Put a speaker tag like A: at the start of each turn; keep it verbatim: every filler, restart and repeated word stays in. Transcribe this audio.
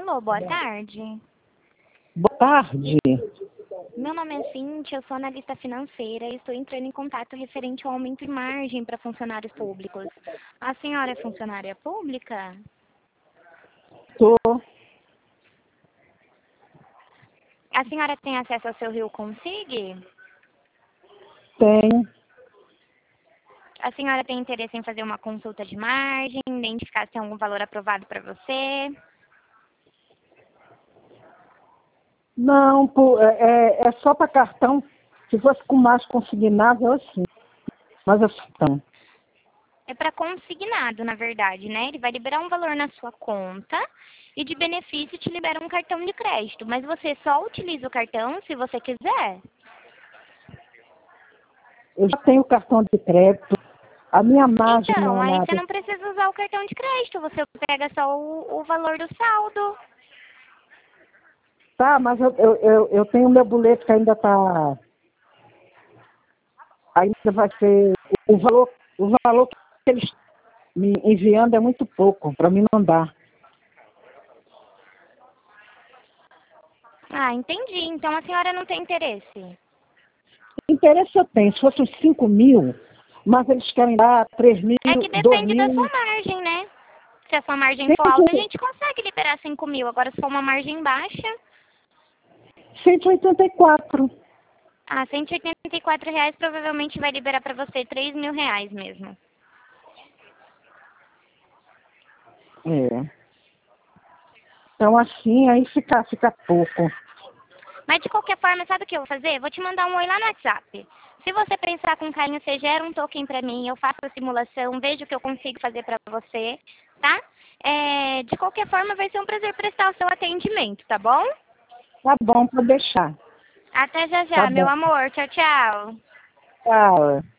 A: Alô, boa tarde.
B: Boa tarde.
A: Meu nome é Cíntia, eu sou analista financeira e estou entrando em contato referente ao aumento de margem para funcionários públicos. A senhora é funcionária pública?
B: Tô.
A: A senhora tem acesso ao seu Rio Consig?
B: Tenho.
A: A senhora tem interesse em fazer uma consulta de margem, identificar se tem algum valor aprovado para você?
B: Não, pô, é, é- é só para cartão. Se fosse com mais consignável, assim. Mas é cartão.
A: É para consignado, na verdade, né? Ele vai liberar um valor na sua conta e de benefício te libera um cartão de crédito. Mas você só utiliza o cartão se você quiser.
B: Eu já tenho cartão de crédito. A minha margem
A: Então,
B: não é
A: aí você
B: nada.
A: não precisa usar o cartão de crédito, você pega só o, o valor do saldo.
B: Tá, mas eu, eu, eu, eu tenho meu boleto que ainda está. Ainda vai ser. O valor, o valor que eles me enviando é muito pouco. Para mim não dá.
A: Ah, entendi. Então a senhora não tem interesse.
B: Interesse eu tenho. Se fosse uns cinco mil, mas eles querem dar três mil,
A: É que
B: dois
A: depende da sua
B: mil.
A: margem, né? Se a sua margem for alta, a
B: Cento
A: gente consegue liberar cinco mil. Agora, se for uma margem baixa,
B: cento e oitenta e quatro.
A: ah, cento e oitenta e quatro reais provavelmente vai liberar para você três mil reais mesmo.
B: É. Então assim, aí fica, fica pouco.
A: Mas de qualquer forma, sabe o que eu vou fazer? Vou te mandar um oi lá no WhatsApp. Se você pensar com carinho, você gera um token para mim, eu faço a simulação, vejo o que eu consigo fazer para você, tá? É, de qualquer forma, vai ser um prazer prestar o seu atendimento, tá bom?
B: Tá bom, pode deixar.
A: Até já
B: Tá
A: já, meu
B: bom.
A: amor. Tchau, tchau.
B: Tchau.